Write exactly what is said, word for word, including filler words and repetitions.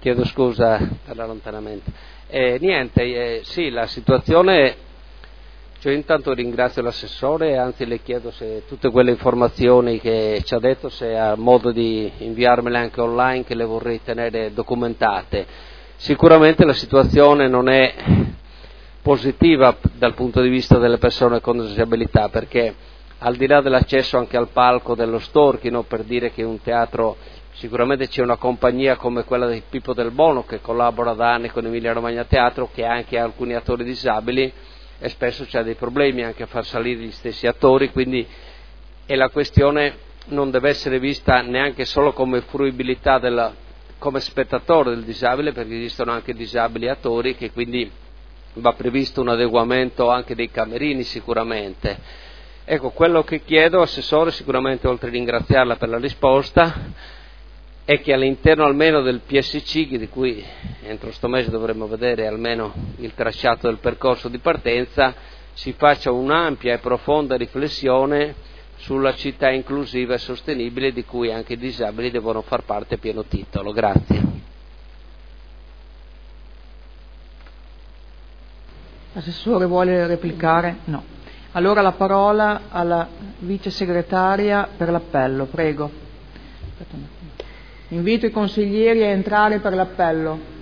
Chiedo scusa per l'allontanamento. Eh, niente, eh, sì, la situazione, cioè intanto ringrazio l'assessore e anzi le chiedo se tutte quelle informazioni che ci ha detto, se ha modo di inviarmele anche online, che le vorrei tenere documentate. Sicuramente la situazione non è positiva dal punto di vista delle persone con disabilità, perché al di là dell'accesso anche al palco dello Storchino, per dire che un teatro, sicuramente c'è una compagnia come quella di Pippo Del Bono che collabora da anni con Emilia Romagna Teatro, che ha anche alcuni attori disabili e spesso c'è dei problemi anche a far salire gli stessi attori, quindi e la questione non deve essere vista neanche solo come fruibilità della, come spettatore del disabile, perché esistono anche disabili attori, che quindi va previsto un adeguamento anche dei camerini sicuramente. Ecco, quello che chiedo, Assessore, sicuramente oltre a ringraziarla per la risposta, è che all'interno almeno del P S C, di cui entro sto mese dovremmo vedere almeno il tracciato del percorso di partenza, si faccia un'ampia e profonda riflessione sulla città inclusiva e sostenibile di cui anche i disabili devono far parte a pieno titolo. Grazie. Assessore, vuole replicare? No. Allora la parola alla vice segretaria per l'appello, prego. Invito i consiglieri a entrare per l'appello.